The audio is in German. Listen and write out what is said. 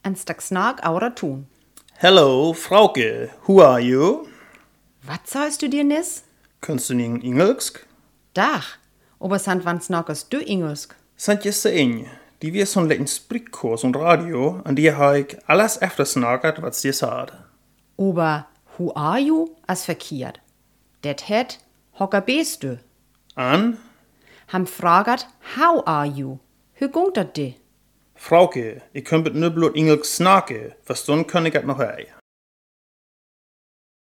en stak snak aura tun. Hello, Frauke, who are you? Wat sagst du dir nis? Kannst du nicht Engelsk? Dach, aber sant wann snakkest du Engelsk? Sant je een, die weer zo'n liten spreekkurs op radio, en die heb ik alles eftersnakkerd wat die zei. Aber who are you as verkehrt. Det het, hocker bist du? An, Ham fragert, how are you? Hoe gongt dat de? Frauke, ik kan met nu bloot Engelsk snakken, verstaan kan ik het nog ei.